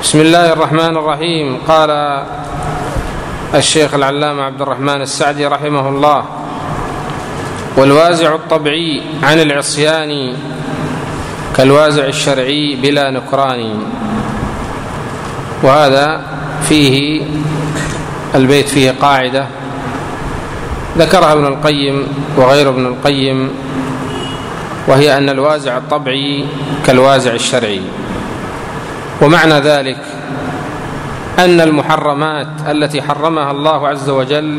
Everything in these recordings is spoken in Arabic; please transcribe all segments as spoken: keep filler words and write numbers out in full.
بسم الله الرحمن الرحيم. قال الشيخ العلامة عبد الرحمن السعدي رحمه الله: والوازع الطبعي عن العصيان كالوازع الشرعي بلا نكران. وهذا فيه البيت فيه قاعدة ذكرها ابن القيم وغير ابن القيم، وهي أن الوازع الطبعي كالوازع الشرعي. ومعنى ذلك أن المحرمات التي حرمها الله عز وجل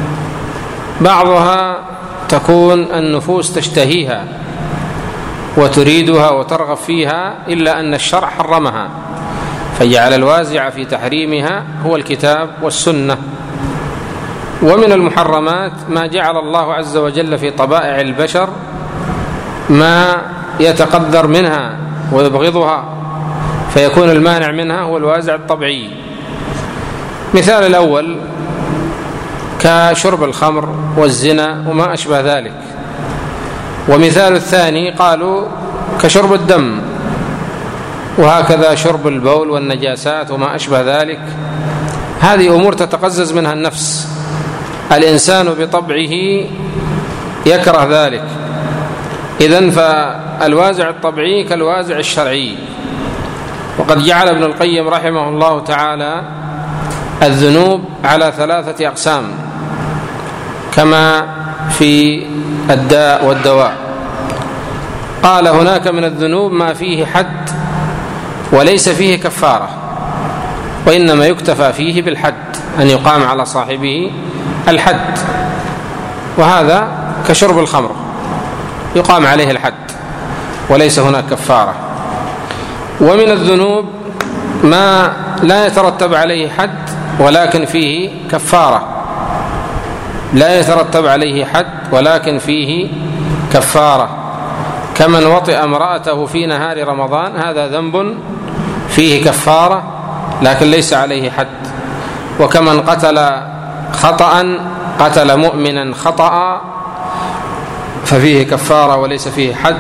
بعضها تكون النفوس تشتهيها وتريدها وترغب فيها، إلا أن الشرع حرمها، فجعل الوازع في تحريمها هو الكتاب والسنة. ومن المحرمات ما جعل الله عز وجل في طبائع البشر ما يتقدر منها ويبغضها، فيكون المانع منها هو الوازع الطبيعي. مثال الأول كشرب الخمر والزنا وما أشبه ذلك. ومثال الثاني قالوا كشرب الدم، وهكذا شرب البول والنجاسات وما أشبه ذلك. هذه أمور تتقزز منها النفس، الإنسان بطبعه يكره ذلك. إذن فالوازع الطبيعي كالوازع الشرعي. وقد جعل ابن القيم رحمه الله تعالى الذنوب على ثلاثة أقسام كما في الداء والدواء. قال: هناك من الذنوب ما فيه حد وليس فيه كفارة، وإنما يكتفى فيه بالحد، أن يقام على صاحبه الحد، وهذا كشرب الخمر يقام عليه الحد وليس هناك كفارة. ومن الذنوب ما لا يترتب عليه حد ولكن فيه كفارة، لا يترتب عليه حد ولكن فيه كفارة، كمن وطئ امرأته في نهار رمضان، هذا ذنب فيه كفارة لكن ليس عليه حد. وكمن قتل خطأ، قتل مؤمنا خطأ، ففيه كفارة وليس فيه حد.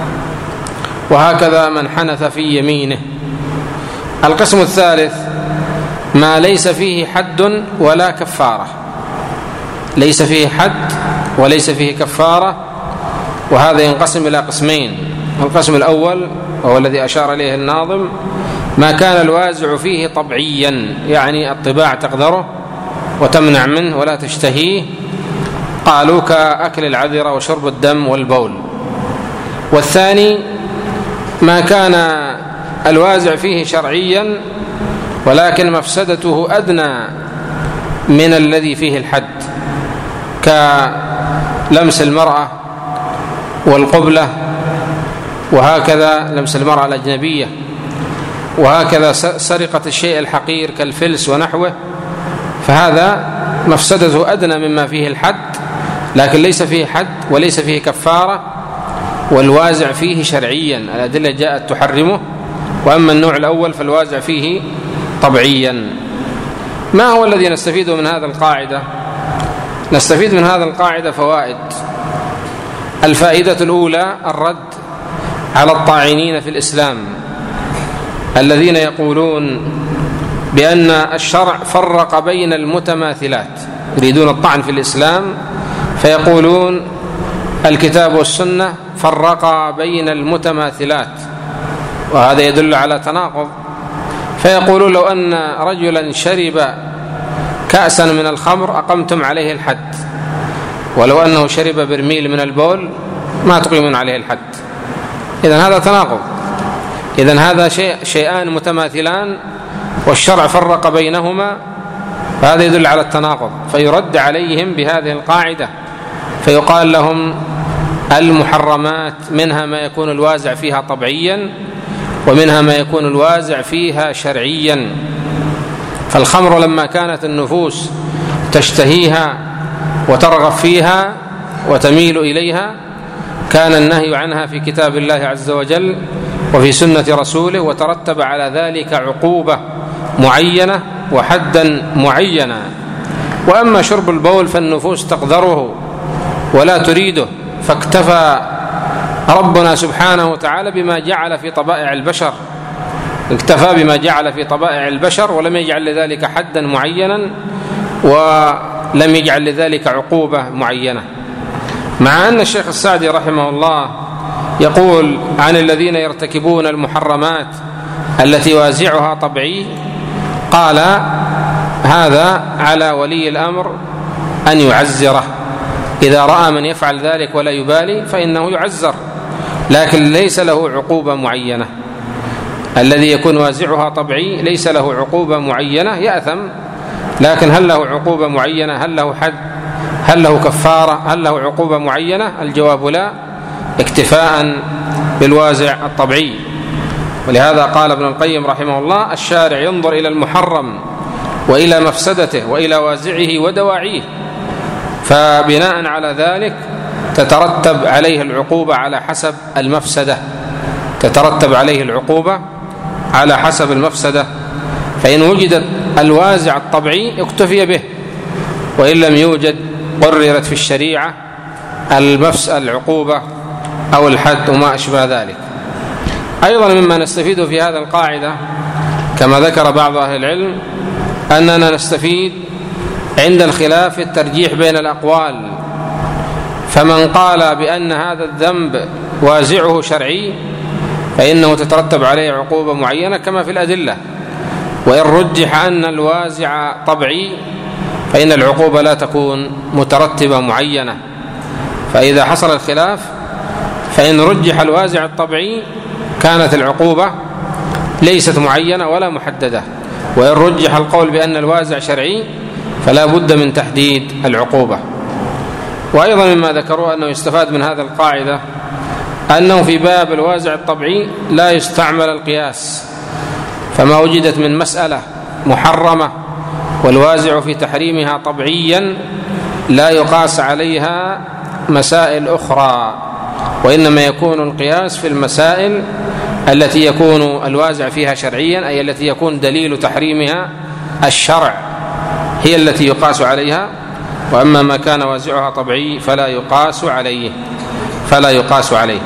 وهكذا من حنث في يمينه. القسم الثالث ما ليس فيه حد ولا كفارة، ليس فيه حد وليس فيه كفارة، وهذا ينقسم إلى قسمين. القسم الأول وهو الذي أشار إليه الناظم: ما كان الوازع فيه طبعيا، يعني الطباع تقدره وتمنع منه ولا تشتهيه، قالوا كأكل العذرة وشرب الدم والبول. والثاني ما كان الوازع فيه شرعيا ولكن مفسدته أدنى من الذي فيه الحد، كلمس المرأة والقبلة، وهكذا لمس المرأة الأجنبية، وهكذا سرقة الشيء الحقير كالفلس ونحوه، فهذا مفسدته أدنى مما فيه الحد لكن ليس فيه حد وليس فيه كفارة، والوازع فيه شرعيا، الأدلة جاءت تحرمه. وأما النوع الأول فالوازع فيه طبعيا. ما هو الذي نستفيده من هذا القاعدة؟ نستفيد من هذا القاعدة فوائد. الفائدة الأولى الرد على الطاعنين في الإسلام الذين يقولون بأن الشرع فرق بين المتماثلات، يريدون الطعن في الإسلام فيقولون الكتاب والسنة فرقا بين المتماثلات، وهذا يدل على تناقض. فيقولون لو أن رجلا شرب كأسا من الخمر أقمتم عليه الحد، ولو أنه شرب برميل من البول ما تقيمون عليه الحد. إذن هذا تناقض. إذن هذا شيء شيئان متماثلان والشرع فرق بينهما، فهذا يدل على التناقض. فيرد عليهم بهذه القاعدة فيقال لهم المحرمات منها ما يكون الوازع فيها طبعيا ومنها ما يكون الوازع فيها شرعيا. فالخمر لما كانت النفوس تشتهيها وترغب فيها وتميل إليها كان النهي عنها في كتاب الله عز وجل وفي سنة رسوله، وترتب على ذلك عقوبة معينة وحدا معينا. وأما شرب البول فالنفوس تقدره ولا تريده، فاكتفى ربنا سبحانه وتعالى بما جعل في طبائع البشر اكتفى بما جعل في طبائع البشر ولم يجعل لذلك حدا معينا ولم يجعل لذلك عقوبة معينة. مع أن الشيخ السعدي رحمه الله يقول عن الذين يرتكبون المحرمات التي وازعها طبيعي، قال هذا على ولي الأمر أن يعزره، إذا رأى من يفعل ذلك ولا يبالي فإنه يعزر، لكن ليس له عقوبة معينة. الذي يكون وازعها طبيعي ليس له عقوبة معينة، يأثم، لكن هل له عقوبة معينة؟ هل له حد؟ هل له كفارة؟ هل له عقوبة معينة؟ الجواب لا، اكتفاء بالوازع الطبيعي. ولهذا قال ابن القيم رحمه الله: الشارع ينظر إلى المحرم وإلى مفسدته وإلى وازعه ودواعيه، فبناء على ذلك تترتب عليه العقوبة على حسب المفسدة، تترتب عليه العقوبة على حسب المفسدة. فإن وجدت الوازع الطبيعي اكتفي به، وإن لم يوجد قررت في الشريعة العقوبة أو الحد وما أشبه ذلك. أيضا مما نستفيد في هذا القاعدة كما ذكر بعض أهل العلم أننا نستفيد عند الخلاف الترجيح بين الأقوال، فمن قال بأن هذا الذنب وازعه شرعي فإنه تترتب عليه عقوبة معينة كما في الأدلة، وإن رجح أن الوازع طبيعي فإن العقوبة لا تكون مترتبة معينة. فإذا حصل الخلاف فإن رجح الوازع الطبيعي كانت العقوبة ليست معينة ولا محددة، وإن رجح القول بأن الوازع شرعي فلا بد من تحديد العقوبة. وأيضا مما ذكروا أنه يستفاد من هذا القاعدة أنه في باب الوازع الطبيعي لا يستعمل القياس، فما وجدت من مسألة محرمة والوازع في تحريمها طبيعيا لا يقاس عليها مسائل أخرى، وإنما يكون القياس في المسائل التي يكون الوازع فيها شرعيا، أي التي يكون دليل تحريمها الشرع هي التي يقاس عليها، وأما ما كان وازعها طبيعي فلا يقاس عليه فلا يقاس عليه.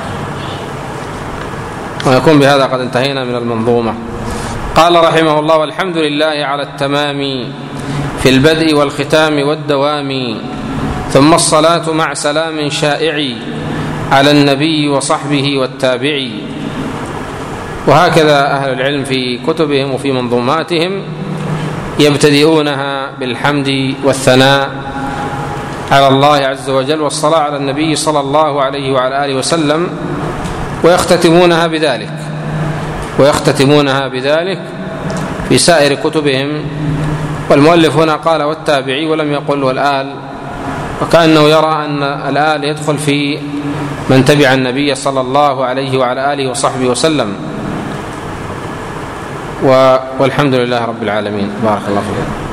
ويكون بهذا قد انتهينا من المنظومة. قال رحمه الله: والحمد لله على التمام في البدء والختام والدوام، ثم الصلاة مع سلام شائع على النبي وصحبه والتابعي. وهكذا أهل العلم في كتبهم وفي منظوماتهم يبتدئونها بالحمد والثناء على الله عز وجل والصلاة على النبي صلى الله عليه وعلى آله وسلم، ويختتمونها بذلك ويختتمونها بذلك في سائر كتبهم. والمؤلف هنا قال والتابعي ولم يقل والآل، وكأنه يرى أن الآل يدخل في من تبع النبي صلى الله عليه وعلى آله وصحبه وسلم. والحمد لله رب العالمين. بارك الله فيكم.